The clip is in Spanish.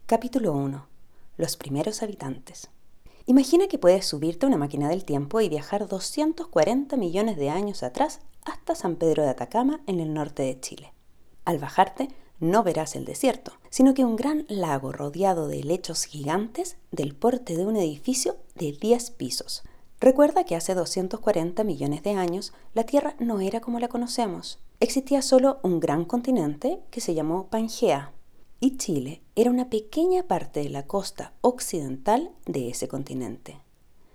Capítulo 1. Los primeros habitantes. Imagina que puedes subirte a una máquina del tiempo y viajar 240 millones de años atrás hasta San Pedro de Atacama, en el norte de Chile. Al bajarte, no verás el desierto, sino que un gran lago rodeado de helechos gigantes del porte de un edificio de 10 pisos. Recuerda que hace 240 millones de años la Tierra no era como la conocemos. Existía solo un gran continente que se llamó Pangea, y Chile era una pequeña parte de la costa occidental de ese continente.